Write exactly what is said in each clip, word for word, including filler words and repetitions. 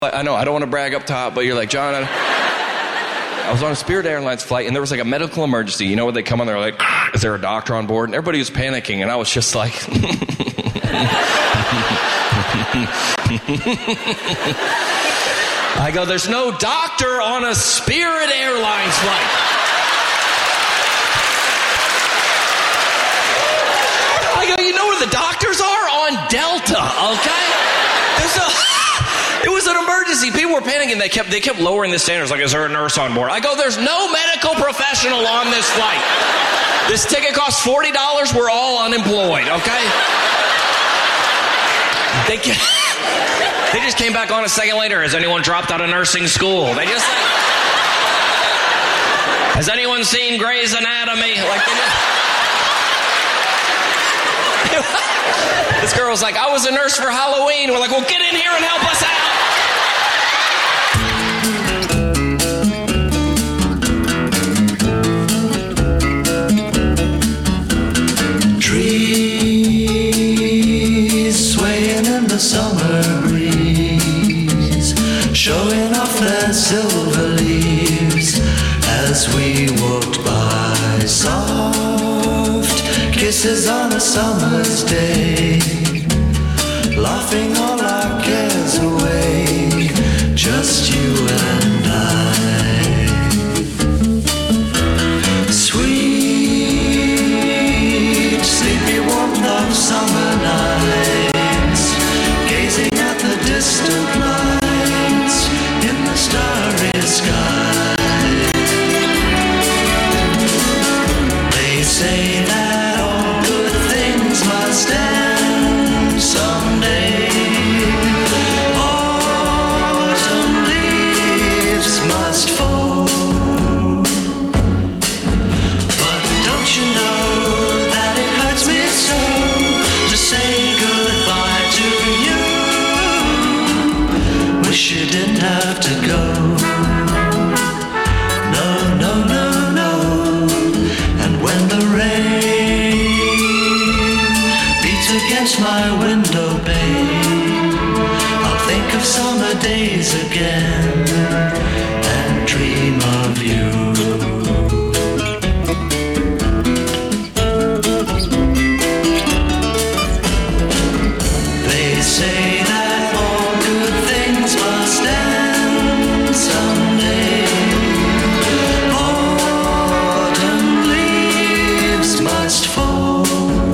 I know, I don't want to brag up top, but you're like, John, I, I was on a Spirit Airlines flight, and there was like a medical emergency. You know when they come on, they're like, is there a doctor on board? And everybody was panicking, and I was just like... I go, there's no doctor on a Spirit Airlines flight. I go, you know where the doctors are? On Delta, okay? There's a... It was an emergency. People were panicking. They kept they kept lowering the standards. Like, is there a nurse on board? I go, there's no medical professional on this flight. This ticket costs forty dollars. We're all unemployed, okay? They they just came back on a second later. Has anyone dropped out of nursing school? They just like, has anyone seen Grey's Anatomy? Like, they just... This girl was like, I was a nurse for Halloween. We're like, well, get in here and help us out. Trees swaying in the summer breeze, showing off their silver leaves as we walked by. Soft kisses on a summer's day, laughing all our cares away, just you and I. Sweet, sleepy warmth of summer nights, gazing at the distant lights in the starry sky. They say that all good things must end someday. Autumn leaves must fall. But don't you know that it hurts me so to say goodbye to you? Wish you didn't have to go. No, no, no, no. And when the rain beats against my window pane, I'll think of summer days again and dream of you. They say that all good things must end someday. Autumn leaves must fall.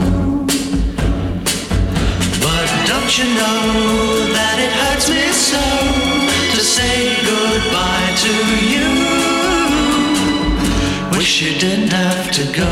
But don't you know that it hurts me so to say goodbye to you? Wish you didn't have to go.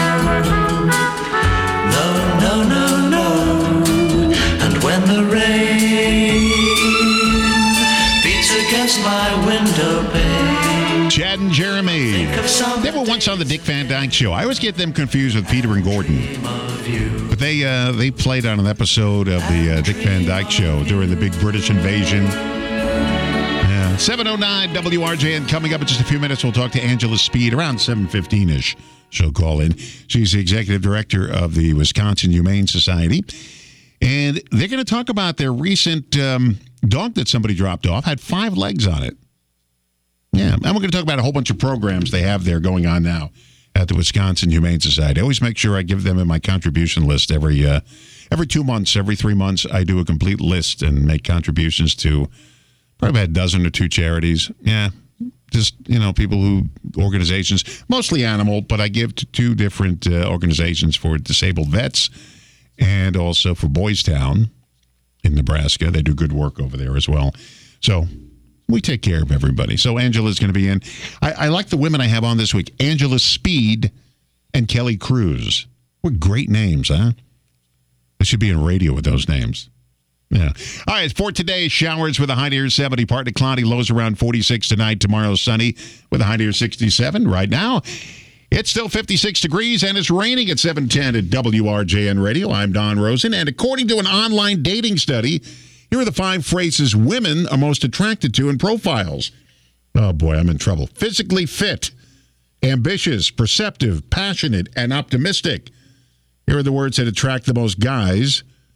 No, no, no, no. And when the rain beats against my window pane, Chad and Jeremy. think of something They were once on the Dick Van Dyke Show. I always get them confused with Peter and Gordon. of you. But they uh, they played on an episode of the uh, Dick Van Dyke Show during the big British invasion. Yeah. seven oh nine W R J N. Coming up in just a few minutes, we'll talk to Angela Speed around seven fifteen-ish. She'll call in. She's the executive director of the Wisconsin Humane Society. And they're going to talk about their recent um, dog that somebody dropped off. Had five legs on it. Yeah, and we're going to talk about a whole bunch of programs they have there going on now at the Wisconsin Humane Society. I always make sure I give them in my contribution list every uh, every two months, every three months. I do a complete list and make contributions to probably about a dozen or two charities. Yeah, just, you know, people who, organizations, mostly animal, but I give to two different uh, organizations for disabled vets and also for Boys Town in Nebraska. They do good work over there as well. So we take care of everybody. So Angela's going to be in. I, I like the women I have on this week. Angela Speed and Kelly Cruz. What great names, huh? They should be in radio with those names. Yeah. All right, for today, showers with a high near seventy, partly cloudy, lows around forty-six tonight. Tomorrow, sunny with a high near sixty-seven. Right now, it's still fifty-six degrees, and it's raining at seven ten at W R J N Radio. I'm Don Rosen, and according to an online dating study, here are the five phrases women are most attracted to in profiles. Oh, boy, I'm in trouble. Physically fit, ambitious, perceptive, passionate, and optimistic. Here are the words that attract the most guys.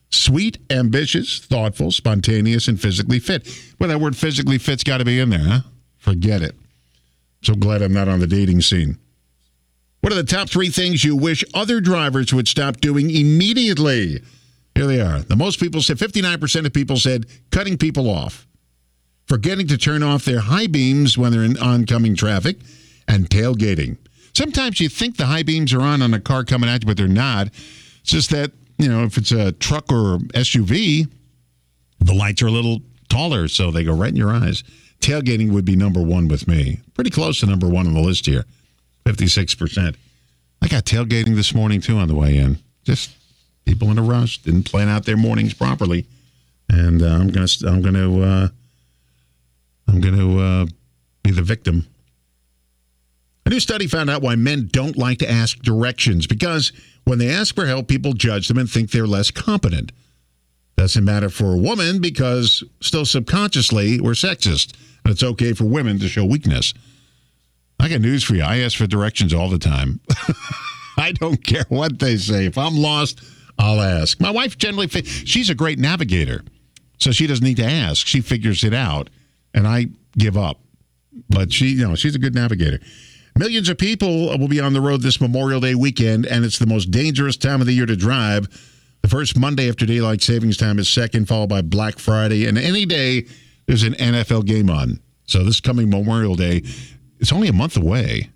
Sweet, ambitious, thoughtful, spontaneous, and physically fit. Well, that word physically fit's got to be in there, huh? Forget it. So glad I'm not on the dating scene. What are the top three things you wish other drivers would stop doing immediately? Here they are. The most people said, fifty-nine percent of people said cutting people off, forgetting to turn off their high beams when they're in oncoming traffic, and tailgating. Sometimes you think the high beams are on on a car coming at you, but they're not. It's just that, you know, if it's a truck or S U V, the lights are a little taller, so they go right in your eyes. Tailgating would be number one with me. Pretty close to number one on the list here, fifty-six percent. I got tailgating this morning, too, on the way in. Just people in a rush, didn't plan out their mornings properly. And uh, I'm going to I'm going to uh, I'm going to uh, be the victim. A new study found out why men don't like to ask directions, because when they ask for help, people judge them and think they're less competent. Doesn't matter for a woman, because still subconsciously we're sexist, and it's okay for women to show weakness. I got news for you. I ask for directions all the time. I don't care what they say. If I'm lost, I'll ask. My wife generally, she's a great navigator, so she doesn't need to ask. She figures it out, and I give up. But she, you know, she's a good navigator. Millions of people will be on the road this Memorial Day weekend, and it's the most dangerous time of the year to drive. The first Monday after daylight savings time is second, followed by Black Friday, and any day there's an N F L game on. So this coming Memorial Day, it's only a month away.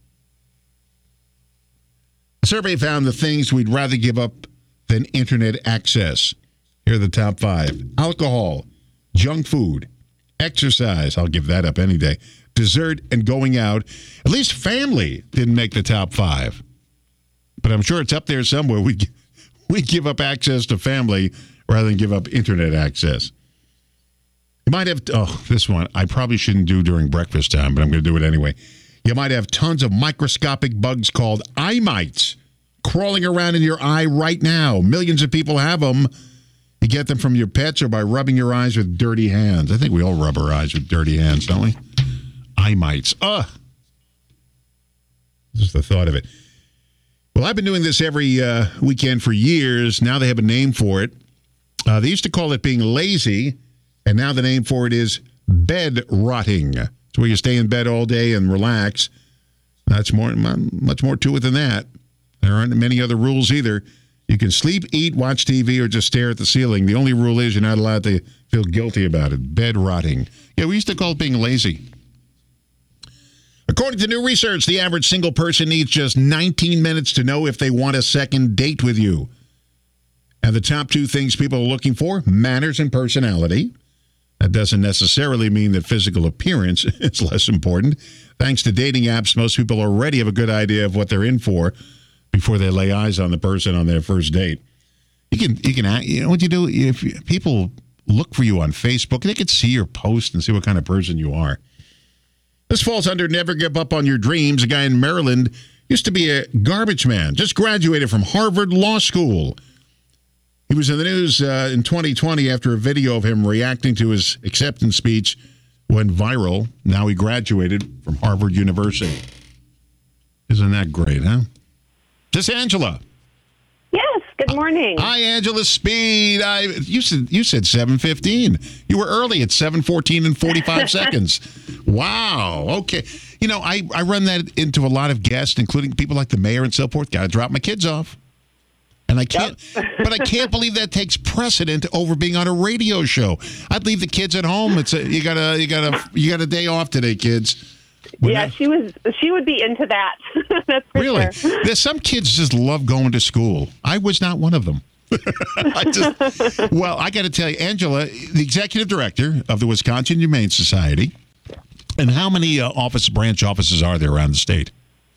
A survey found the things we'd rather give up than internet access. Here are the top five. Alcohol, junk food, exercise. I'll give that up any day. Dessert and going out. At least family didn't make the top five. But I'm sure it's up there somewhere. We we give up access to family rather than give up internet access. You might have, oh, this one I probably shouldn't do during breakfast time, but I'm going to do it anyway. You might have tons of microscopic bugs called eye mites crawling around in your eye right now. Millions of people have them. You get them from your pets or by rubbing your eyes with dirty hands. I think we all rub our eyes with dirty hands, don't we? Eye mites. Ugh. Just the thought of it. Well, I've been doing this every uh, weekend for years. Now they have a name for it. Uh, they used to call it being lazy, and now the name for it is bed rotting. It's where you stay in bed all day and relax. That's more, much more to it than that. There aren't many other rules either. You can sleep, eat, watch T V, or just stare at the ceiling. The only rule is you're not allowed to feel guilty about it. Bed rotting. Yeah, we used to call it being lazy. According to new research, the average single person needs just nineteen minutes to know if they want a second date with you. And the top two things people are looking for, manners and personality. That doesn't necessarily mean that physical appearance is less important. Thanks to dating apps, most people already have a good idea of what they're in for before they lay eyes on the person on their first date. You can, you can, you know what you do? If people look for you on Facebook, they can see your post and see what kind of person you are. This falls under never give up on your dreams. A guy in Maryland used to be a garbage man, just graduated from Harvard Law School. He was in the news uh, in twenty twenty after a video of him reacting to his acceptance speech went viral. Now he graduated from Harvard University. Isn't that great, huh? This is Angela. Yes, good morning. Hi, Angela Speed. I you said you said seven fifteen. You were early at seven fourteen and forty-five seconds. Wow. Okay. You know, I, I run that into a lot of guests, including people like the mayor and so forth. Got to drop my kids off. And I can't, yep. But I can't believe that takes precedent over being on a radio show. I'd leave the kids at home. It's a, you got a you got a you got a day off today, kids. When yeah, that, she was. She would be into that. That's for really. Sure. There's some kids just love going to school. I was not one of them. I just, well, I got to tell you, Angela, the executive director of the Wisconsin Humane Society, and how many uh, office branch offices are there around the state?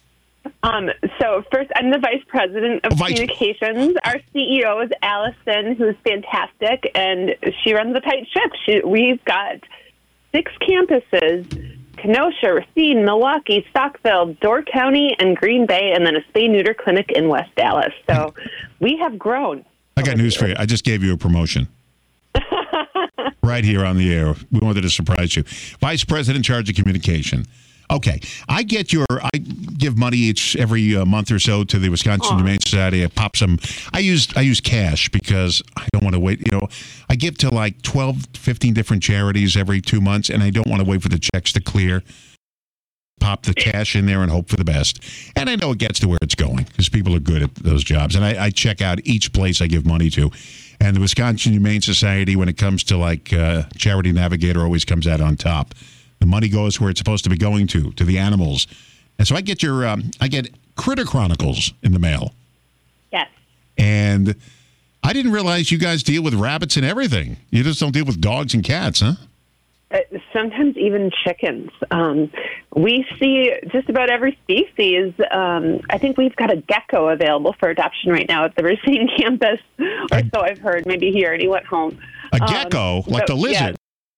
Um. So first, I'm the vice president of oh, vice- communications. Our C E O is Allison, who's fantastic, and she runs a tight ship. She, we've got six campuses. Kenosha, Racine, Milwaukee, Stockville, Door County, and Green Bay, and then a spay-neuter clinic in West Dallas. So we have grown. I got news for you. I just gave you a promotion. Right here on the air. We wanted to surprise you. Vice President in charge of communication. Okay, I get your. I give money each every uh, month or so to the Wisconsin Humane Society. I pop some. I use I use cash because I don't want to wait. You know, I give to like twelve, fifteen different charities every two months, and I don't want to wait for the checks to clear. Pop the cash in there and hope for the best. And I know it gets to where it's going because people are good at those jobs. And I, I check out each place I give money to. And the Wisconsin Humane Society, when it comes to like uh, Charity Navigator, always comes out on top. The money goes where it's supposed to be going to, to the animals. And so I get your, um, I get Critter Chronicles in the mail. Yes. And I didn't realize you guys deal with rabbits and everything. You just don't deal with dogs and cats, huh? Uh, sometimes even chickens. Um, we see just about every species. Um, I think we've got a gecko available for adoption right now at the Racine campus, or a, so I've heard. Maybe he already went home. A gecko, um, like so, the lizard.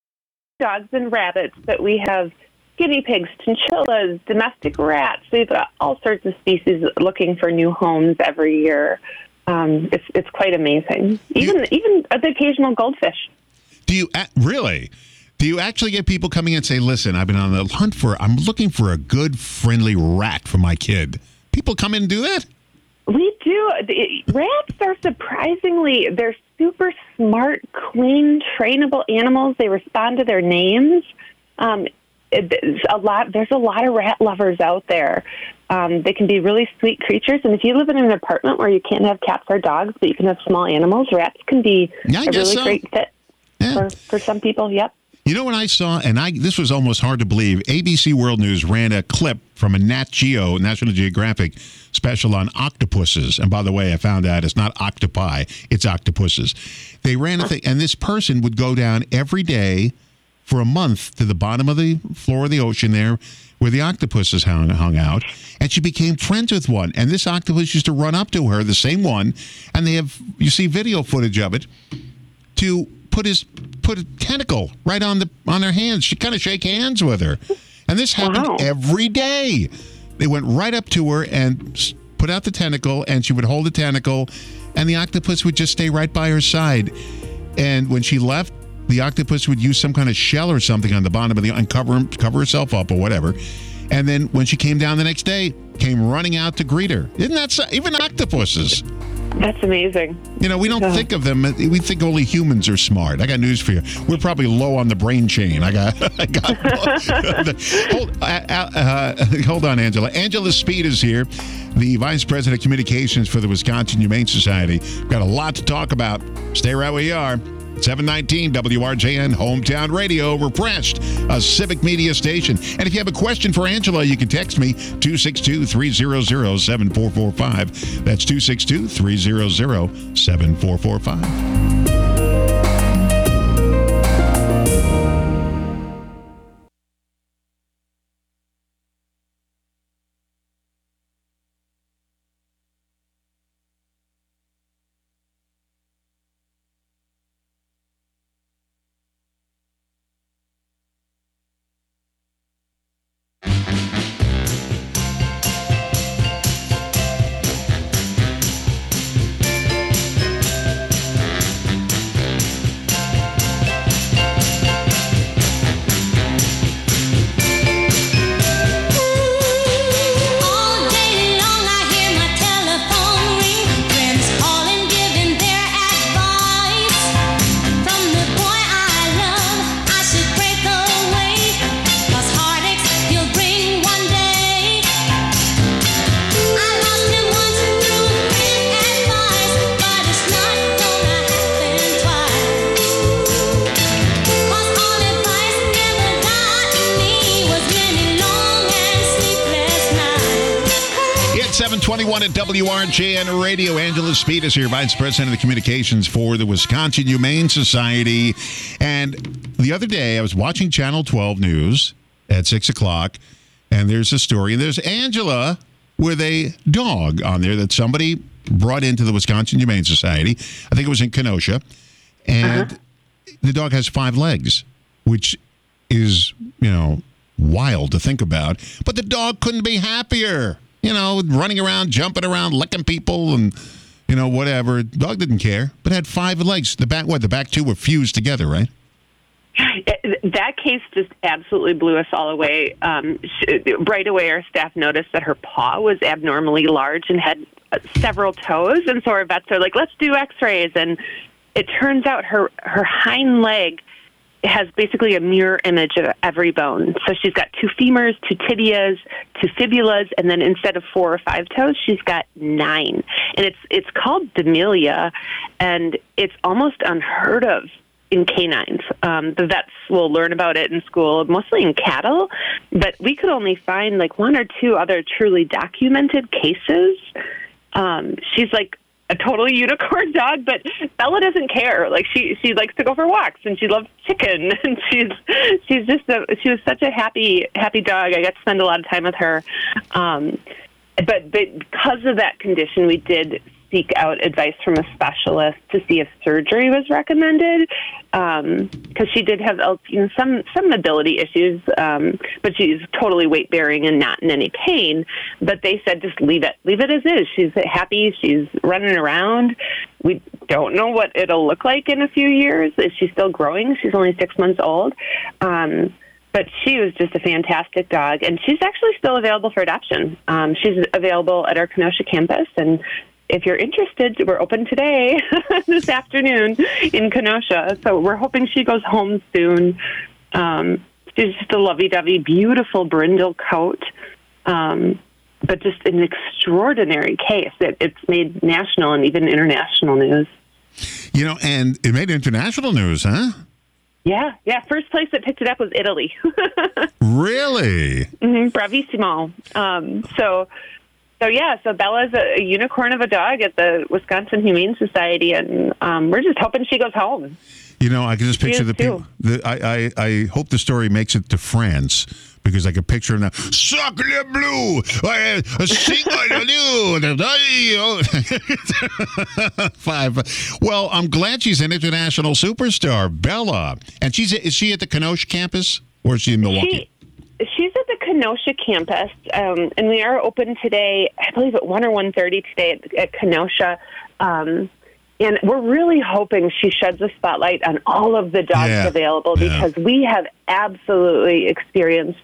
Yeah, dogs and rabbits, but we have guinea pigs, chinchillas, domestic rats. We've got all sorts of species looking for new homes every year. Um, it's it's quite amazing. Even you, even the occasional goldfish. Do you uh, really? Do you actually get people coming in and say, listen, I've been on the hunt for, I'm looking for a good, friendly rat for my kid? People come in and do that? We do. The, rats are surprisingly, they're super smart, clean, trainable animals. They respond to their names. Um, it, a lot. There's a lot of rat lovers out there. Um, they can be really sweet creatures. And if you live in an apartment where you can't have cats or dogs, but you can have small animals, rats can be yeah, a really so. great fit yeah. for, for some people. Yep. You know what I saw, and I this was almost hard to believe, A B C World News ran a clip from a Nat Geo, National Geographic special on octopuses. And by the way, I found out it's not octopi, it's octopuses. They ran a thing, and this person would go down every day for a month to the bottom of the floor of the ocean there where the octopuses hung, hung out, and she became friends with one. And this octopus used to run up to her, the same one, and they have, you see video footage of it, to put his put a tentacle right on the on her hands. She kind of shake hands with her, and this happened wow. every day. They went right up to her and put out the tentacle, and she would hold the tentacle, and the octopus would just stay right by her side. And when she left, the octopus would use some kind of shell or something on the bottom of the and cover cover herself up or whatever. And then when she came down the next day, came running out to greet her. Isn't that so? Even octopuses? That's amazing. You know, we don't think of them. We think only humans are smart. I got news for you. We're probably low on the brain chain. I got. I got. hold, uh, uh, hold on, Angela. Angela Speed is here, the Vice President of Communications for the Wisconsin Humane Society. We've got a lot to talk about. Stay right where you are. seven nineteen W R J N Hometown Radio, refreshed, a civic media station. And if you have a question for Angela, you can text me two six two, three hundred, seven four four five. That's two six two, three hundred, seven four four five. seven twenty-one at W R J N Radio. Angela Speed is here, Vice President of the Communications for the Wisconsin Humane Society. And the other day, I was watching Channel twelve News at six o'clock, and there's a story, and there's Angela with a dog on there that somebody brought into the Wisconsin Humane Society. I think it was in Kenosha. And uh-huh. the dog has five legs, which is, you know, wild to think about. But the dog couldn't be happier. You know, running around, jumping around, licking people and, you know, whatever. Dog didn't care, but had five legs. The back, what, the back two were fused together, right? It, that case just absolutely blew us all away. Um, she, right away, our staff noticed that her paw was abnormally large and had several toes, and so our vets are like, let's do x-rays. And it turns out her, her hind leg has basically a mirror image of every bone. So she's got two femurs, two tibias, two fibulas, and then instead of four or five toes, she's got nine. And it's it's called Demelia, and it's almost unheard of in canines. Um, the vets will learn about it in school, mostly in cattle, but we could only find like one or two other truly documented cases. Um, she's like a total unicorn dog, but Bella doesn't care. Like she, she likes to go for walks, and she loves chicken, and she's she's just a, she was such a happy happy dog. I got to spend a lot of time with her, um, but, but because of that condition, we did seek out advice from a specialist to see if surgery was recommended, because um, she did have you know, some some mobility issues, um, but she's totally weight bearing and not in any pain. But they said just leave it, leave it as is. She's happy. She's running around. We don't know what it'll look like in a few years. Is she still growing? She's only six months old. Um, But she was just a fantastic dog, and she's actually still available for adoption. Um, she's available at our Kenosha campus, and if you're interested, we're open today, this afternoon in Kenosha. So we're hoping she goes home soon. Um, she's just a lovey-dovey, beautiful brindle coat, um, but just an extraordinary case. It, it's made national and even international news. You know, and it made international news, huh? Yeah, yeah. First place that picked it up was Italy. Really? Mm-hmm, bravissimo. Um, so... So, yeah, so Bella's a, a unicorn of a dog at the Wisconsin Humane Society, and um, we're just hoping she goes home. You know, I can just picture she the people. The, I, I, I hope the story makes it to France, because I can picture now. Sacre bleu! Five. Well, I'm glad she's an international superstar, Bella. And she's is she at the Kenosha campus, or is she in Milwaukee? She, She's at the Kenosha campus, um, and we are open today, I believe at one or one thirty today at, at Kenosha. Um, and we're really hoping she sheds a spotlight on all of the dogs yeah. available, yeah. because we have absolutely experienced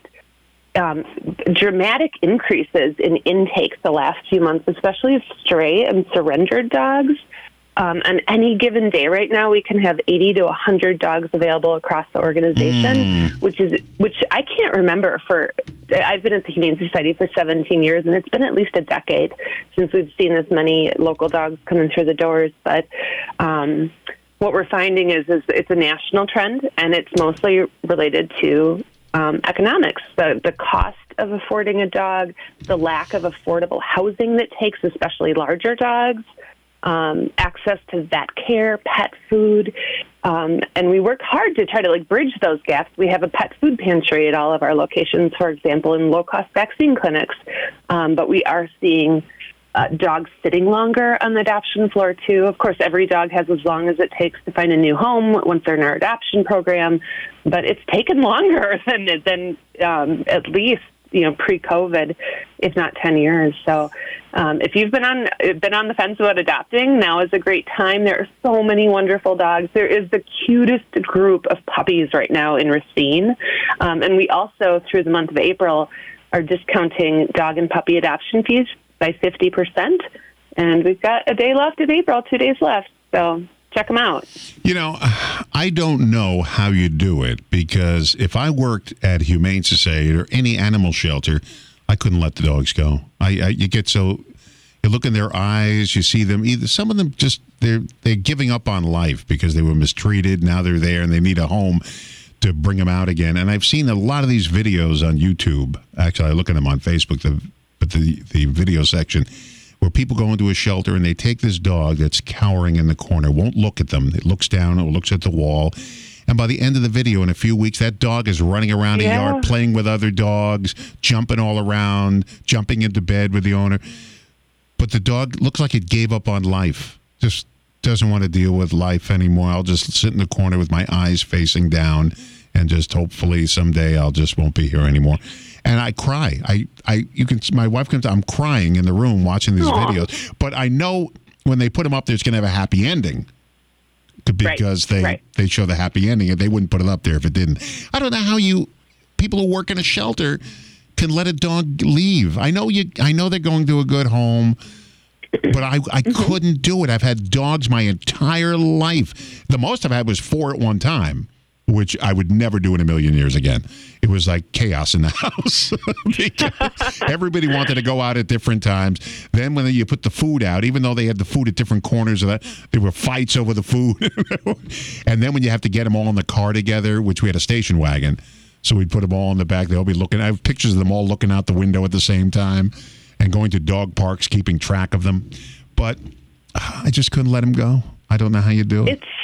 um, dramatic increases in intakes the last few months, especially of stray and surrendered dogs. Um, on any given day right now, we can have eighty to one hundred dogs available across the organization, mm. which is which I can't remember for. I've been at the Humane Society for seventeen years, and it's been at least a decade since we've seen this many local dogs coming through the doors. But um, what we're finding is, is it's a national trend, and it's mostly related to um, economics, the, the cost of affording a dog, the lack of affordable housing that takes, especially larger dogs, Um, access to vet care, pet food, um, and we work hard to try to like bridge those gaps. We have a pet food pantry at all of our locations, for example, in low-cost vaccine clinics, um, but we are seeing uh, dogs sitting longer on the adoption floor, too. Of course, every dog has as long as it takes to find a new home once they're in our adoption program, but it's taken longer than, than um, at least you know, pre-COVID, if not ten years. So um, if you've been on been on the fence about adopting, now is a great time. There are so many wonderful dogs. There is the cutest group of puppies right now in Racine. Um, and we also, through the month of April, are discounting dog and puppy adoption fees by fifty percent. And we've got a day left of April, two days left. So check them out. You know, I don't know how you do it, because if I worked at Humane Society or any animal shelter, I couldn't let the dogs go. I, I you get so you look in their eyes, you see them. Either some of them just they're they're giving up on life because they were mistreated. Now they're there and they need a home to bring them out again. And I've seen a lot of these videos on YouTube. Actually, I look at them on Facebook, the, but the the video section, where people go into a shelter and they take this dog that's cowering in the corner, won't look at them. It looks down, it looks at the wall. And by the end of the video, in a few weeks, that dog is running around yeah. a yard, playing with other dogs, jumping all around, jumping into bed with the owner. But the dog looks like it gave up on life. Just doesn't want to deal with life anymore. I'll just sit in the corner with my eyes facing down and just hopefully someday I'll just won't be here anymore. And I cry. I, I, you can. My wife comes. I'm crying in the room watching these Aww. videos. But I know when they put them up there, it's going to have a happy ending. because right. they right. they show the happy ending, and they wouldn't put it up there if it didn't. I don't know how you people who work in a shelter can let a dog leave. I know you. I know they're going to a good home, but I I mm-hmm. couldn't do it. I've had dogs my entire life. The most I've had was four at one time, which I would never do in a million years again. It was like chaos in the house because everybody wanted to go out at different times. Then when you put the food out, even though they had the food at different corners of that, there were fights over the food. And then when you have to get them all in the car together, which we had a station wagon, so we'd put them all in the back. They'll be looking. I have pictures of them all looking out the window at the same time and going to dog parks, keeping track of them. But I just couldn't let them go. I don't know how you do it. It's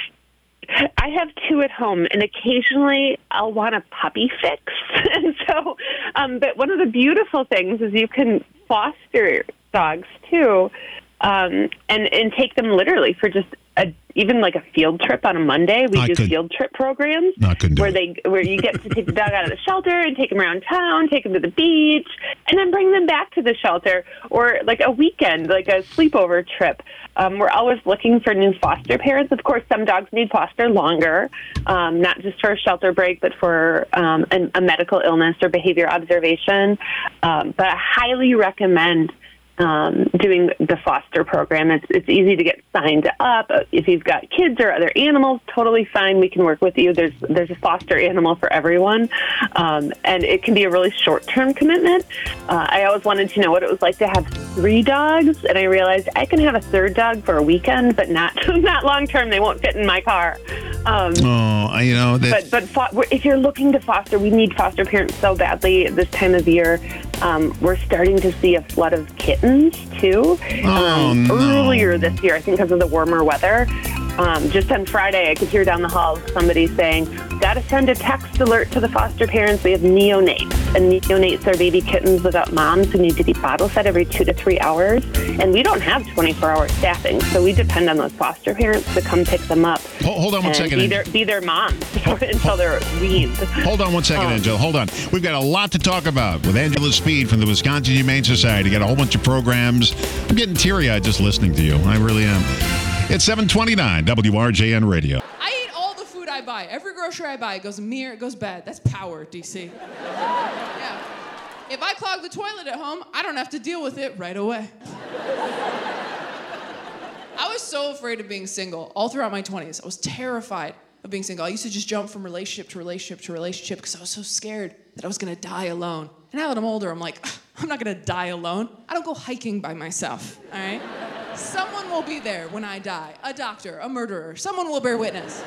I have two at home, and occasionally I'll want a puppy fix. And so, um, but one of the beautiful things is you can foster dogs too, um, and and take them literally for just a, even like a field trip on a Monday. We I do could, field trip programs no, I couldn't do where it. they where you get to take the dog out of the shelter and take them around town, take them to the beach, and then bring them back to the shelter, or like a weekend, like a sleepover trip. Um, we're always looking for new foster parents. Of course, some dogs need foster longer, um, not just for a shelter break, but for um, an, a medical illness or behavior observation. Um, but I highly recommend um, doing the foster program. It's, it's easy to get signed up. If you've got kids or other animals, totally fine. We can work with you. There's there's a foster animal for everyone, um, and it can be a really short-term commitment. Uh, I always wanted to know what it was like to have three dogs, and I realized I can have a third dog for a weekend, but not not long-term. They won't fit in my car. Um, oh, you know. That... But but fo- if you're looking to foster, we need foster parents so badly this time of year. Um, we're starting to see a flood of kittens, too. Oh, um, no. Earlier this year, I think because of the warmer weather. Um, just on Friday, I could hear down the hall somebody saying, got to send a text alert to the foster parents. We have neonates. And neonates are baby kittens without moms who need to be bottle fed every two to three hours. And we don't have twenty-four hour staffing, so we depend on those foster parents to come pick them up. Hold, hold on one and second. Be their, be their moms until they're weaned. Hold on one second, Um, Angela. Hold on. We've got a lot to talk about with Angela Speed from the Wisconsin Humane Society. Got a whole bunch of programs. I'm getting teary-eyed just listening to you. I really am. It's seven twenty-nine W R J N Radio. I eat all the food I buy. Every grocery I buy, it goes mirror, it goes bad. That's power, D C. Yeah. If I clog the toilet at home, I don't have to deal with it right away. I was so afraid of being single all throughout my twenties. I was terrified of being single. I used to just jump from relationship to relationship to relationship because I was so scared that I was going to die alone. And now that I'm older, I'm like, I'm not going to die alone. I don't go hiking by myself, all right? Someone will be there when I die. A doctor, a murderer. Someone will bear witness.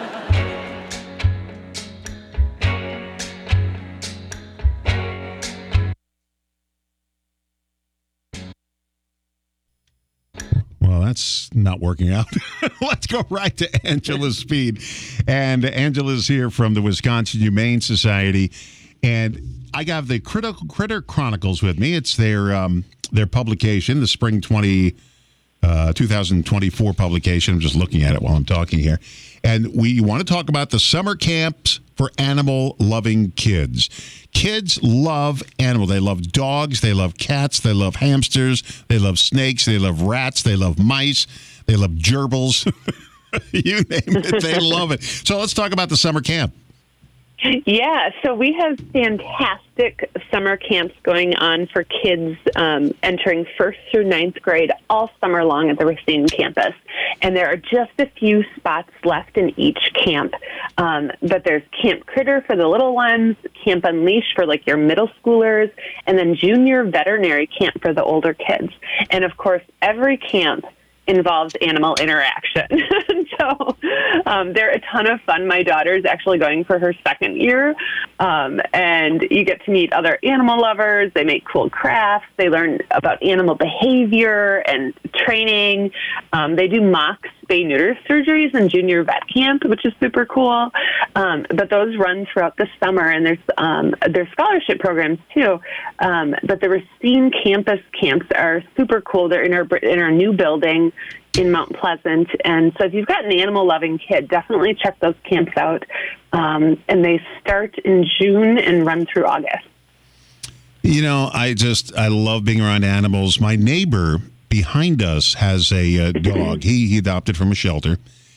Well, that's not working out. Let's go right to Angela Speed. And Angela's here from the Wisconsin Humane Society. And I got the Critical Critter Chronicles with me. It's their um, their publication, the spring twenty, uh, twenty twenty-four publication. I'm just looking at it while I'm talking here. And we want to talk about the summer camps for animal-loving kids. Kids love animals. They love dogs. They love cats. They love hamsters. They love snakes. They love rats. They love mice. They love gerbils. You name it. They love it. So let's talk about the summer camp. Yeah, so we have fantastic summer camps going on for kids um, entering first through ninth grade all summer long at the Racine campus. And there are just a few spots left in each camp. Um, but there's Camp Critter for the little ones, Camp Unleash for like your middle schoolers, and then Junior Veterinary Camp for the older kids. And of course, every camp involves animal interaction. So um, they're a ton of fun. My daughter's actually going for her second year, um, and you get to meet other animal lovers. They make cool crafts. They learn about animal behavior and training. Um, they do mock spay-neuter surgeries in junior vet camp, which is super cool. Um, but those run throughout the summer, and there's um, there's scholarship programs too. Um, but the Racine campus camps are super cool. They're in our in our new building in Mount Pleasant, and so if you've got an animal-loving kid, definitely check those camps out. Um, and they start in June and run through August. You know, I just I love being around animals. My neighbor behind us has a uh, dog. He he adopted from a shelter,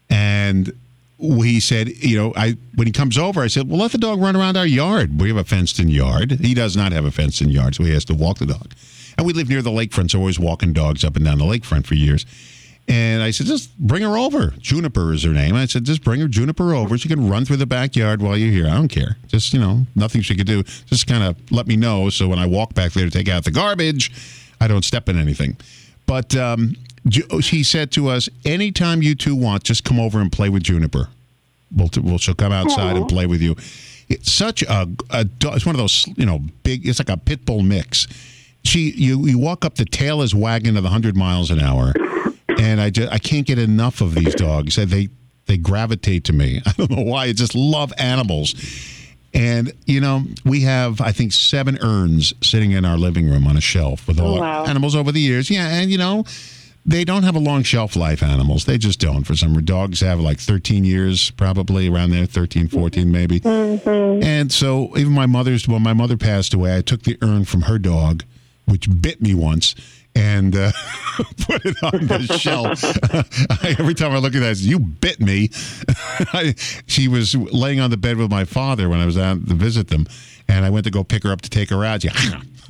And he said, you know, I when he comes over, I said, well, let the dog run around our yard. We have a fenced-in yard. He does not have a fenced-in yard, so he has to walk the dog. And we live near the lakefront, so always walking dogs up and down the lakefront for years. And I said, just bring her over. Juniper is her name. I said, just bring her Juniper over. She can run through the backyard while you're here. I don't care. Just, you know, nothing she could do. Just kind of let me know so when I walk back there to take out the garbage, I don't step in anything. But um, he said to us, anytime you two want, just come over and play with Juniper. We'll, we'll she'll come outside Aww. and play with you. It's such a, a, it's one of those, you know, big, it's like a pit bull mix. She, you, you walk up, the tail is wagging at one hundred miles an hour. And I just, I can't get enough of these dogs. They they gravitate to me. I don't know why. I just love animals. And, you know, we have, I think, seven urns sitting in our living room on a shelf with all oh, wow. our animals over the years. Yeah, and, you know, they don't have a long shelf life, animals. They just don't. For some dogs have like thirteen years, probably around there, thirteen, fourteen maybe. Mm-hmm. And so even my mother's, when my mother passed away, I took the urn from her dog, which bit me once, and uh, put it on the shelf. I, every time I look at that, I say, you bit me. I, she was laying on the bed with my father when I was out to visit them, and I went to go pick her up to take her out. She,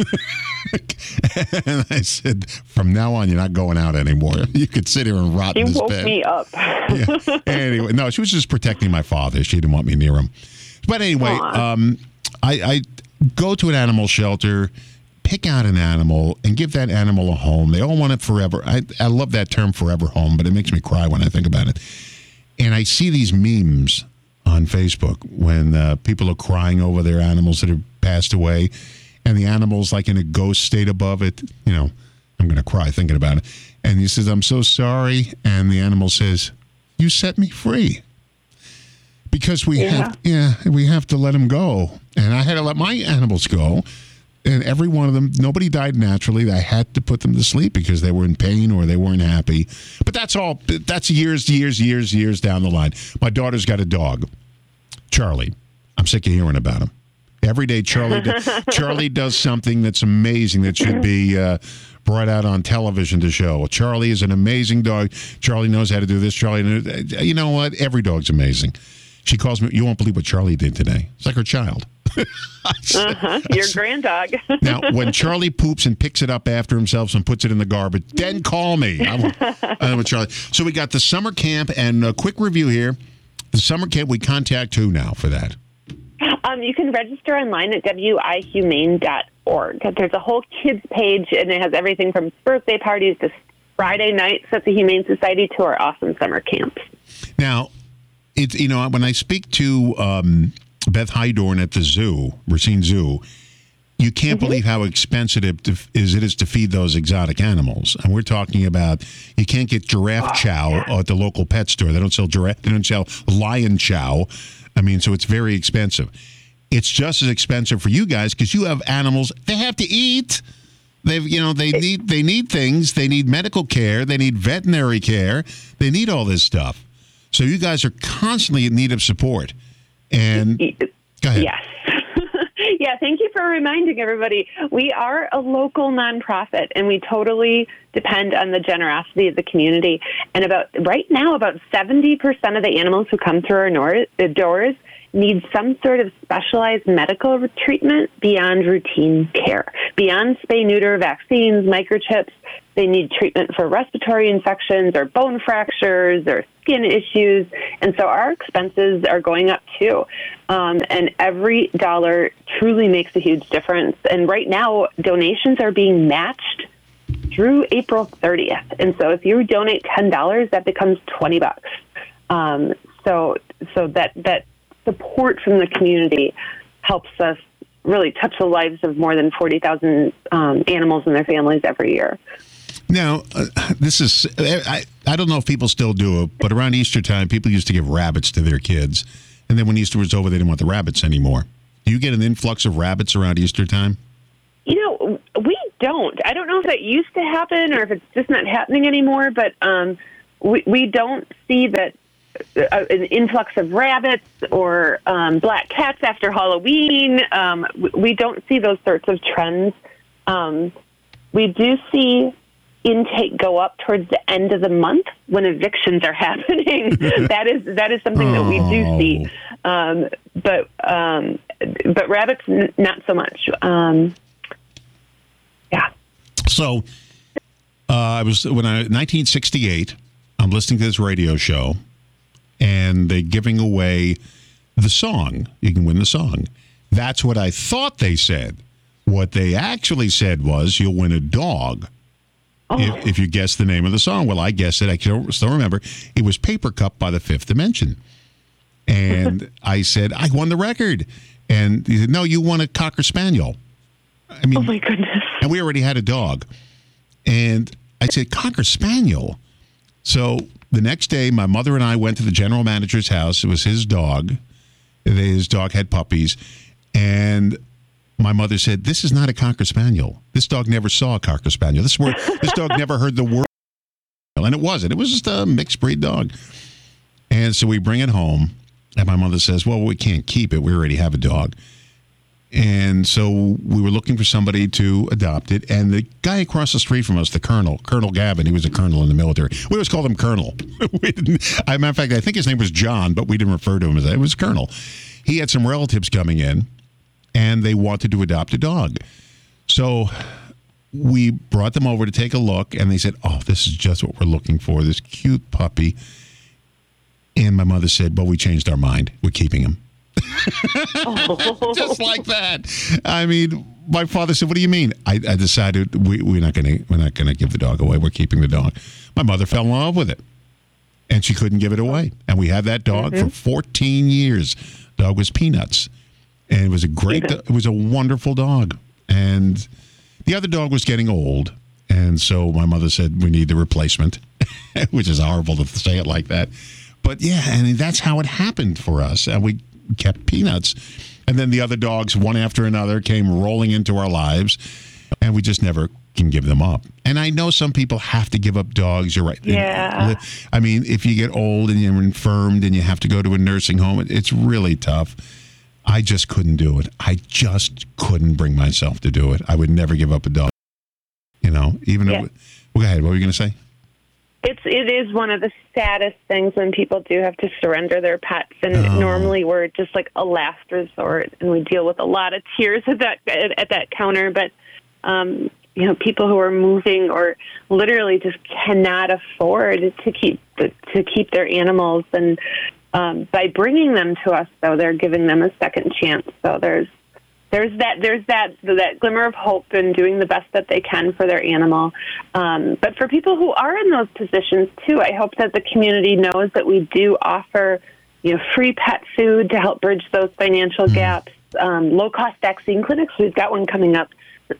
and I said, from now on, you're not going out anymore. You could sit here and rot she in this woke bed. me up. Yeah. Anyway, no, she was just protecting my father. She didn't want me near him. But anyway, um, I, I go to an animal shelter, pick out an animal, and give that animal a home. They all want it forever. I, I love that term, forever home, but it makes me cry when I think about it. And I see these memes on Facebook when uh, people are crying over their animals that have passed away, and the animal's like in a ghost state above it. You know, I'm going to cry thinking about it. And he says, I'm so sorry. And the animal says, you set me free. Because we yeah. have, yeah, we have to let him go. And I had to let my animals go. And every one of them, nobody died naturally. I had to put them to sleep because they were in pain or they weren't happy. But that's all, that's years, years, years, years down the line. My daughter's got a dog, Charlie. I'm sick of hearing about him. Every day, Charlie do, Charlie does something that's amazing that should be uh, brought out on television to show. Charlie is an amazing dog. Charlie knows how to do this. Charlie, you know what? Every dog's amazing. She calls me, you won't believe what Charlie did today. It's like her child. uh-huh. Your grand dog. Now, when Charlie poops and picks it up after himself and puts it in the garbage, then call me. I want, I want Charlie. So we got the summer camp, and a quick review here. The summer camp, we contact who now for that? Um, you can register online at w i humane dot org. There's a whole kids page, and it has everything from birthday parties to Friday nights at the Humane Society to our awesome summer camps. Now, it's, you know, when I speak to um, Beth Hydorn at the zoo, Racine Zoo, you can't mm-hmm. believe how expensive it is, it is to feed those exotic animals. And we're talking about, you can't get giraffe oh, chow yeah. at the local pet store. They don't sell giraffe, they don't sell lion chow. I mean, so it's very expensive. It's just as expensive for you guys because you have animals. They have to eat. They've, you know, they need they need things. They need medical care. They need veterinary care. They need all this stuff. So you guys are constantly in need of support. And go ahead. Yes. Yeah, thank you for reminding everybody. We are a local nonprofit, and we totally depend on the generosity of the community. And about right now, about seventy percent of the animals who come through our nor- doors need some sort of specialized medical treatment beyond routine care. Beyond spay-neuter, vaccines, microchips, they need treatment for respiratory infections or bone fractures or skin issues. And so our expenses are going up too. Um, and every dollar truly makes a huge difference. And right now, donations are being matched through April thirtieth. And so if you donate ten dollars, that becomes twenty bucks. Um, so so that that support from the community helps us really touch the lives of more than forty thousand um, animals and their families every year. Now, uh, this is, I, I don't know if people still do it, but around Easter time, people used to give rabbits to their kids. And then when Easter was over, they didn't want the rabbits anymore. Do you get an influx of rabbits around Easter time? You know, we don't. I don't know if that used to happen or if it's just not happening anymore, but um, we, we don't see that uh, an influx of rabbits or um, black cats after Halloween. Um, we don't see those sorts of trends. Um, we do see intake go up towards the end of the month when evictions are happening. that is that is something that we do see. Um, but um, but rabbits, n- not so much. Um, yeah. So uh, I was when I nineteen sixty-eight. I'm listening to this radio show, and they're giving away the song. You can win the song. That's what I thought they said. What they actually said was, "You'll win a dog." Oh. If, if you guess the name of the song. Well, I guessed it. I can still remember. It was Paper Cup by the Fifth Dimension. And I said, I won the record. And he said, no, you won a Cocker Spaniel. I mean, Oh, my goodness. And we already had a dog. And I said, Cocker Spaniel. So the next day, my mother and I went to the general manager's house. It was his dog. His dog had puppies. And my mother said, this is not a Cocker Spaniel. This dog never saw a Cocker Spaniel. This word, this dog never heard the word. And it wasn't. It was just a mixed breed dog. And so we bring it home. And my mother says, well, we can't keep it. We already have a dog. And so we were looking for somebody to adopt it. And the guy across the street from us, the colonel, Colonel Gavin, he was a colonel in the military. We always called him Colonel. we didn't, as a matter of fact, I think his name was John, but we didn't refer to him as that. It was Colonel. He had some relatives coming in, and they wanted to adopt a dog. So we brought them over to take a look, and they said, oh, this is just what we're looking for, this cute puppy. And my mother said, well, we changed our mind. We're keeping him. Oh. Just like that. I mean, my father said, what do you mean? I, I decided we, we're not going to we're not going to give the dog away. We're keeping the dog. My mother fell in love with it, and she couldn't give it away. And we had that dog mm-hmm. for fourteen years. Dog was Peanuts. And it was a great, do- it was a wonderful dog. And the other dog was getting old. And so my mother said, we need the replacement, which is horrible to say it like that. But yeah, and that's how it happened for us. And we kept Peanuts. And then the other dogs, one after another, came rolling into our lives. And we just never can give them up. And I know some people have to give up dogs. You're right. Yeah. I mean, if you get old and you're infirmed and you have to go to a nursing home, it's really tough. I just couldn't do it. I just couldn't bring myself to do it. I would never give up a dog. You know, even yeah. though... Well, go ahead. What were you going to say? It's it is one of the saddest things when people do have to surrender their pets, and oh. normally we're just like a last resort, and we deal with a lot of tears at that at, at that counter. But um, you know, people who are moving or literally just cannot afford to keep to keep their animals, and um, by bringing them to us, though, they're giving them a second chance. So there's. There's that there's that that glimmer of hope in doing the best that they can for their animal. Um, but for people who are in those positions too, I hope that the community knows that we do offer, you know, free pet food to help bridge those financial gaps. Um, low cost vaccine clinics. We've got one coming up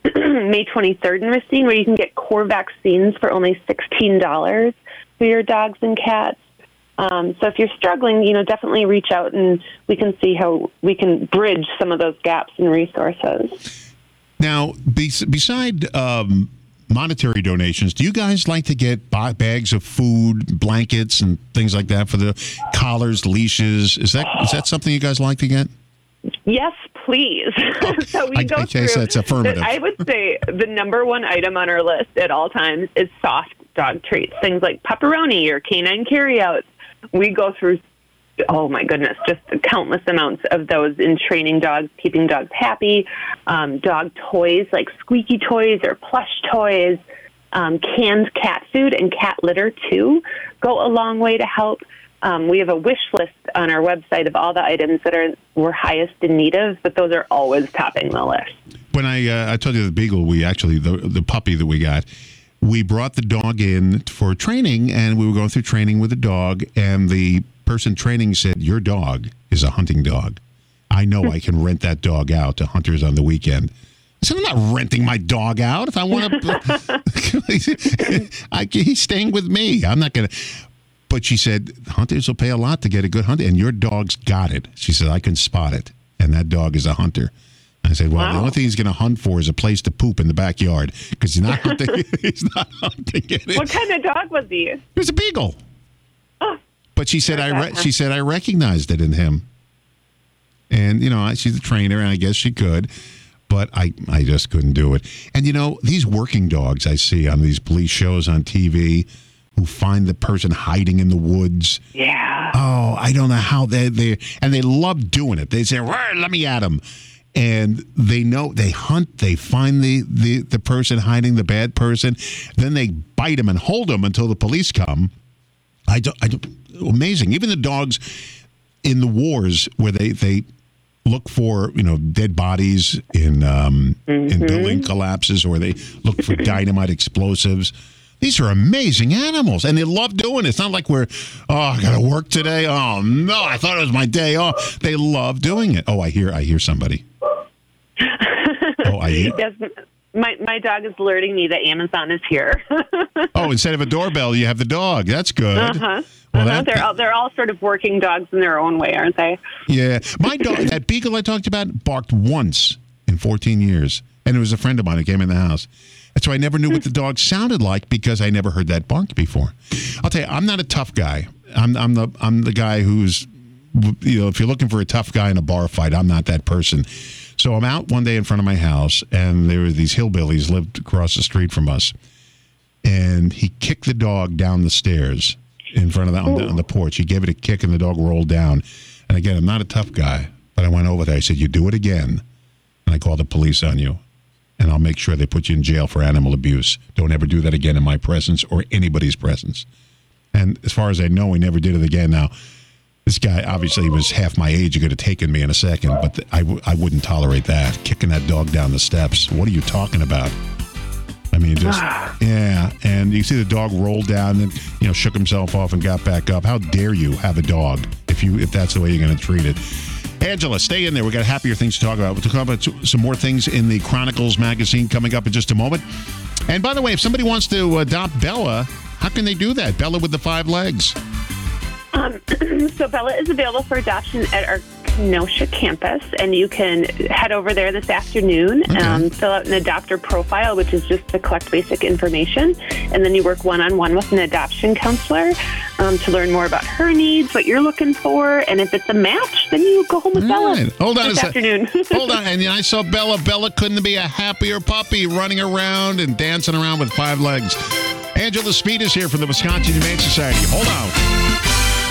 May twenty-third in Racine, where you can get core vaccines for only sixteen dollars for your dogs and cats. Um, so if you're struggling, you know, definitely reach out and we can see how we can bridge some of those gaps in resources. Now, bes- beside um, monetary donations, do you guys like to get b- bags of food, blankets, and things like that for the collars, leashes? Is that is that something you guys like to get? Yes, please. Oh, so we I, go I through. That's affirmative. The, I would say the number one item on our list at all times is soft dog treats, things like pepperoni or canine carryouts. We go through, oh my goodness, just countless amounts of those in training dogs, keeping dogs happy, um, dog toys like squeaky toys or plush toys, um, canned cat food and cat litter too go a long way to help. Um, we have a wish list on our website of all the items that are we're highest in need of, but those are always topping the list. When I uh, I told you the beagle, we actually the the puppy that we got. We brought the dog in for training, and we were going through training with the dog, and the person training said, your dog is a hunting dog. I know I can rent that dog out to hunters on the weekend. I said, I'm not renting my dog out. If I want to, I, he's staying with me. I'm not going to. But she said, hunters will pay a lot to get a good hunter, and your dog's got it. She said, I can spot it, and that dog is a hunter. I said, well, wow. The only thing he's going to hunt for is a place to poop in the backyard because he's not hunting. He's not hunting it. What kind of dog was he? He was a beagle. Oh, but she said, I re- she said I recognized it in him. And you know, she's a trainer, and I guess she could. but I, I just couldn't do it. And, you know, these working dogs I see on these police shows on T V who find the person hiding in the woods. Yeah. Oh, I don't know how they, they and they love doing it. They say, well, let me at them. And they know, they hunt, they find the, the, the person hiding, the bad person. Then they bite them and hold them until the police come. I don't, I don't, amazing. Even the dogs in the wars where they, they look for, you know, dead bodies in um, mm-hmm. in building collapses, or they look for dynamite explosives. These are amazing animals, and they love doing it. It's not like we're, oh, I got to work today. Oh no, I thought it was my day off. They love doing it. Oh, I hear, I hear somebody. Oh, I hear. Yes, my my dog is alerting me that Amazon is here. Oh, instead of a doorbell, you have the dog. That's good. Uh-huh. Well, uh-huh. that, they're all, they're all sort of working dogs in their own way, aren't they? Yeah. My dog, that beagle I talked about, barked once in fourteen years. And it was a friend of mine who came in the house. And so I never knew what the dog sounded like because I never heard that bark before. I'll tell you, I'm not a tough guy. I'm, I'm the I'm the guy who's, you know, if you're looking for a tough guy in a bar fight, I'm not that person. So I'm out one day in front of my house, and there were these hillbillies lived across the street from us. And he kicked the dog down the stairs in front of the, on the, on the porch. He gave it a kick, and the dog rolled down. And again, I'm not a tough guy, but I went over there. I said, you do it again, and I call the police on you, and I'll make sure they put you in jail for animal abuse. Don't ever do that again in my presence or anybody's presence. And as far as I know, he never did it again. Now, this guy obviously was half my age. He could have taken me in a second, but th- I, w- I wouldn't tolerate that. Kicking that dog down the steps. What are you talking about? I mean, just, yeah. And you see the dog roll down and, you know, shook himself off and got back up. How dare you have a dog if you if that's the way you're going to treat it? Angela, stay in there. We got happier things to talk about. We'll talk about some more things in the Chronicles magazine coming up in just a moment. And by the way, if somebody wants to adopt Bella, how can they do that? Bella with the five legs. Um, so Bella is available for adoption at our Kenosha campus, and you can head over there this afternoon, okay. um, fill out an adopter profile, which is just to collect basic information, and then you work one-on-one with an adoption counselor um, to learn more about her needs, what you're looking for, and if it's a match, then you go home with Bella right. Hold on this a afternoon. Hold on, and I saw Bella. Bella couldn't be a happier puppy running around and dancing around with five legs. Angela Speed is here from the Wisconsin Humane Society. Hold on.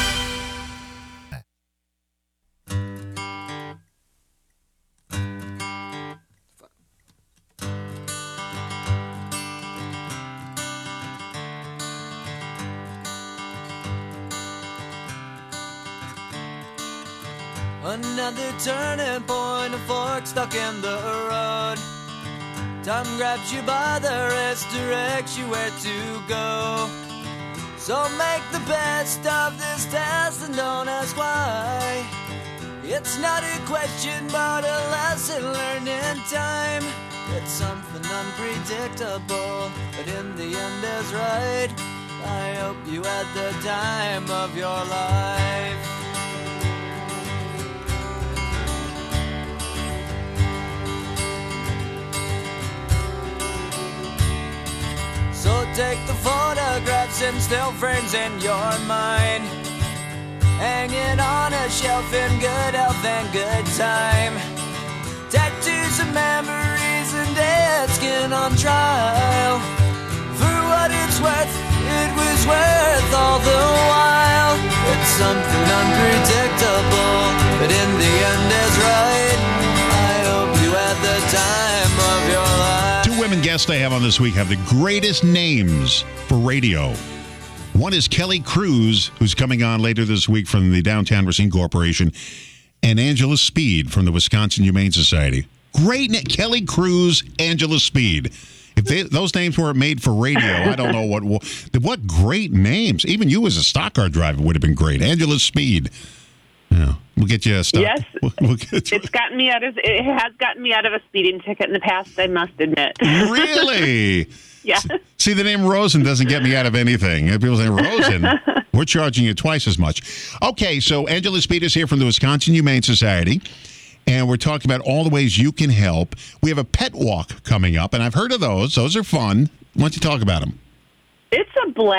Another turning point, a fork stuck in the road. Time grabs you by the wrist, directs you where to go. So make the best of this test and don't ask why. It's not a question but a lesson learned in time. It's something unpredictable, but in the end is right. I hope you had the time of your life. So take the photographs and still frames in your mind, hanging on a shelf in good health and good time. Tattoos and memories and dead skin on trial. For what it's worth, it was worth all the while. It's something unpredictable, but in the end is right. I hope you had the time of your life. Women guests I have on this week have the greatest names for radio. One is Kelly Cruz, who's coming on later this week from the Downtown Racine Corporation, and Angela Speed from the Wisconsin Humane Society. Great name, Kelly Cruz, Angela Speed. If they, those names weren't made for radio, I don't know what. What great names! Even you as a stock car driver would have been great. Angela Speed. Yeah, we'll get you a stock. Yes, we'll, we'll get you. It's gotten me out of. It has gotten me out of a speeding ticket in the past, I must admit. Really? Yeah. See, the name Rosen doesn't get me out of anything. If people say Rosen, we're charging you twice as much. Okay, so Angela Speed is here from the Wisconsin Humane Society, and we're talking about all the ways you can help. We have a pet walk coming up, and I've heard of those. Those are fun. Why don't you talk about them? It's a blast.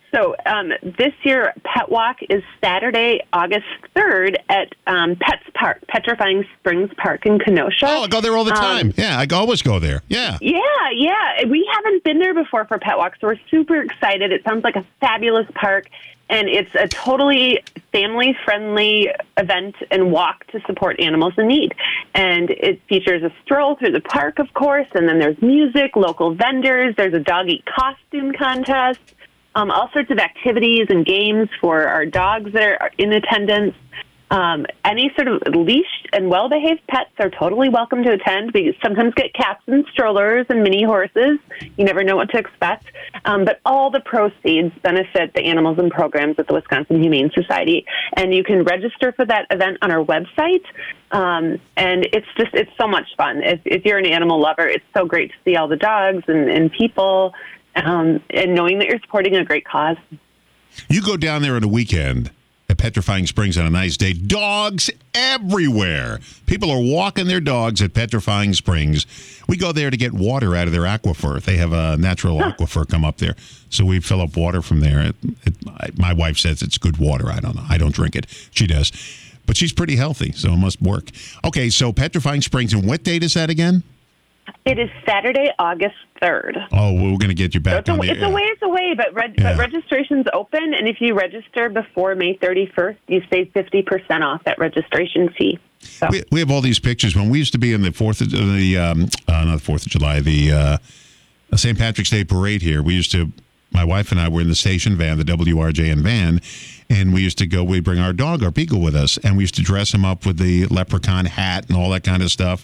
So um, this year, Pet Walk is Saturday, August third at um, Pets Park, Petrifying Springs Park in Kenosha. Oh, I go there all the time. Um, yeah, I always go there. Yeah. Yeah, yeah. We haven't been there before for Pet Walk, so we're super excited. It sounds like a fabulous park, and it's a totally family-friendly event and walk to support animals in need. And it features a stroll through the park, of course, and then there's music, local vendors, there's a dog-eat costume contest, um, all sorts of activities and games for our dogs that are in attendance. Um, any sort of leashed and well-behaved pets are totally welcome to attend. We sometimes get cats and strollers and mini horses. You never know what to expect. Um, but all the proceeds benefit the animals and programs at the Wisconsin Humane Society. And you can register for that event on our website. Um, and it's just, it's so much fun. If, if you're an animal lover, it's so great to see all the dogs and, and people um, and knowing that you're supporting a great cause. You go down there on a weekend at Petrifying Springs on a nice day. Dogs everywhere. People are walking their dogs at Petrifying Springs. We go there to get water out of their aquifer. They have a natural aquifer come up there. So we fill up water from there. It, it, my wife says it's good water. I don't know. I don't drink it. She does. But she's pretty healthy, so it must work. Okay, so Petrifying Springs. And what date is that again? It is Saturday, August third. Oh, well, we're going to get you back so on it's, the a, it's a ways away, but, reg- Yeah. but registration's open, and if you register before May thirty-first, you save fifty percent off that registration fee. So. We, we have all these pictures. When we used to be in the fourth of the um, uh, not the Fourth of July, the uh, Saint Patrick's Day parade here. We used to. My wife and I were in the station van, the W R J N van, and we used to go. We'd bring our dog, our beagle, with us, and we used to dress him up with the leprechaun hat and all that kind of stuff.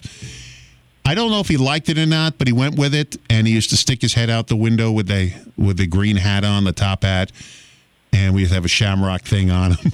I don't know if he liked it or not, but he went with it, and he used to stick his head out the window with the with the green hat on, the top hat, and we used to have a shamrock thing on him.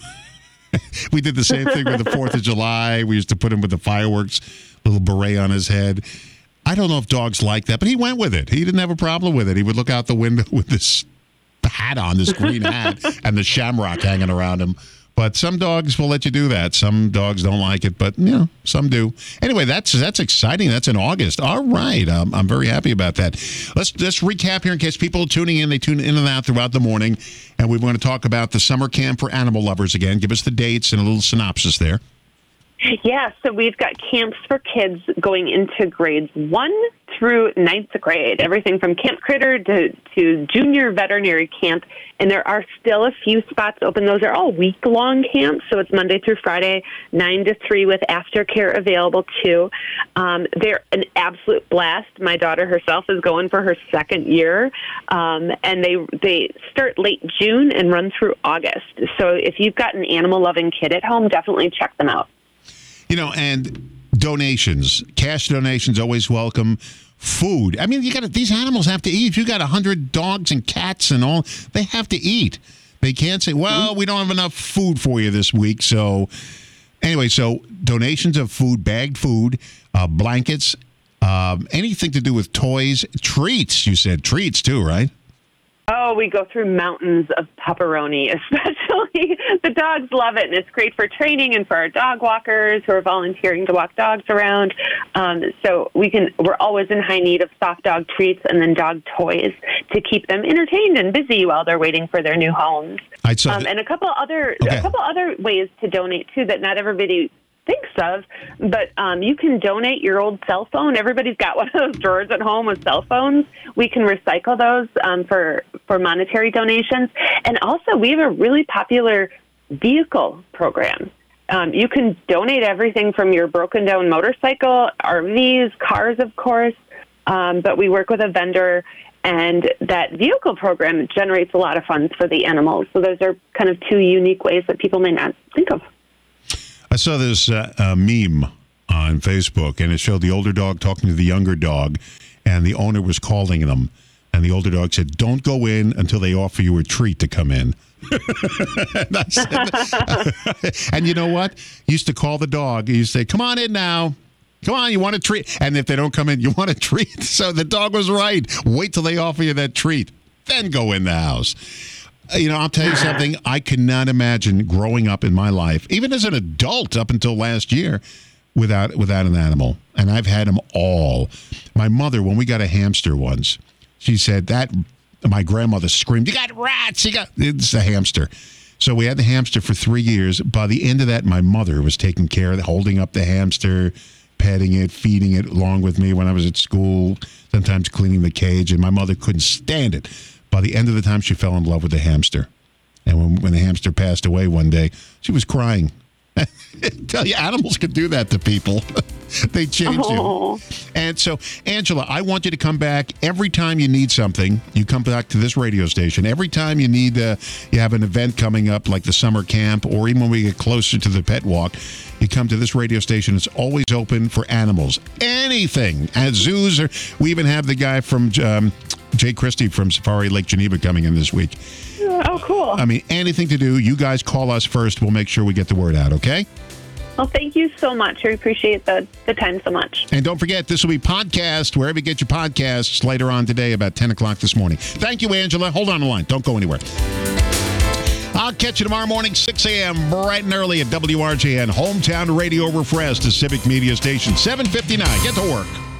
We did the same thing with the Fourth of July. We used to put him with the fireworks, little beret on his head. I don't know if dogs like that, but he went with it. He didn't have a problem with it. He would look out the window with this hat on, this green hat, and the shamrock hanging around him. But some dogs will let you do that. Some dogs don't like it, but, you know, some do. Anyway, that's that's exciting. That's in August. All right. Um, I'm very happy about that. Let's, let's recap here in case people are tuning in. They tune in and out throughout the morning. And we want to talk about the summer camp for animal lovers again. Give us the dates and a little synopsis there. Yeah, so we've got camps for kids going into grades one through ninth grade, everything from Camp Critter to, to junior veterinary camp. And there are still a few spots open. Those are all week-long camps, so it's Monday through Friday, nine to three with aftercare available too. Um, they're an absolute blast. My daughter herself is going for her second year, um, and they they start late June and run through August. So if you've got an animal-loving kid at home, definitely check them out. You know, and donations, cash donations, always welcome. Food. I mean, you got these animals have to eat. You got a hundred dogs and cats and all. They have to eat. They can't say, "Well, we don't have enough food for you this week." So, anyway, so donations of food, bagged food, uh, blankets, um, anything to do with toys, treats. You said treats too, right? Oh, we go through mountains of pepperoni, especially. The dogs love it, and it's great for training and for our dog walkers who are volunteering to walk dogs around. Um, so we can, we're always in high need of soft dog treats and then dog toys to keep them entertained and busy while they're waiting for their new homes. I saw um, and a couple other Okay. a couple other ways to donate too that not everybody thinks of, but um, you can donate your old cell phone. Everybody's got one of those drawers at home with cell phones. We can recycle those um, for, for monetary donations. And also, we have a really popular vehicle program. Um, you can donate everything from your broken down motorcycle, R Vs, cars, of course, um, but we work with a vendor, and that vehicle program generates a lot of funds for the animals. So those are kind of two unique ways that people may not think of. I saw this uh, uh, meme on Facebook, and it showed the older dog talking to the younger dog, and the owner was calling them. And the older dog said, "Don't go in until they offer you a treat to come in." and, I said, and you know what? He used to call the dog. He used to say, "Come on in now. Come on, you want a treat?" And if they don't come in, you want a treat. So the dog was right. Wait till they offer you that treat. Then go in the house. You know, I'll tell you something. I cannot imagine growing up in my life, even as an adult up until last year, without without an animal. And I've had them all. My mother, when we got a hamster once, she said that my grandmother screamed, "You got rats! You got..." It's a hamster. So we had the hamster for three years. By the end of that, my mother was taking care of it, holding up the hamster, petting it, feeding it along with me when I was at school, sometimes cleaning the cage, and my mother couldn't stand it. By the end of the time, she fell in love with the hamster. And when, when the hamster passed away one day, she was crying. I tell you, animals can do that to people. They change Oh. you. And so, Angela, I want you to come back every time you need something. You come back to this radio station. Every time you need, uh, you have an event coming up like the summer camp, or even when we get closer to the pet walk, you come to this radio station. It's always open for animals. Anything. At zoos, or we even have the guy from um, Jay Christie from Safari Lake Geneva coming in this week. Oh, cool. I mean, anything to do, you guys call us first. We'll make sure we get the word out, okay? Well, thank you so much. I appreciate the, the time so much. And don't forget, this will be podcast wherever you get your podcasts later on today about ten o'clock this morning. Thank you, Angela. Hold on the line. Don't go anywhere. I'll catch you tomorrow morning, six a.m., bright and early at W R J N, Hometown Radio Refresh, the Civic Media Station, seven fifty-nine. Get to work.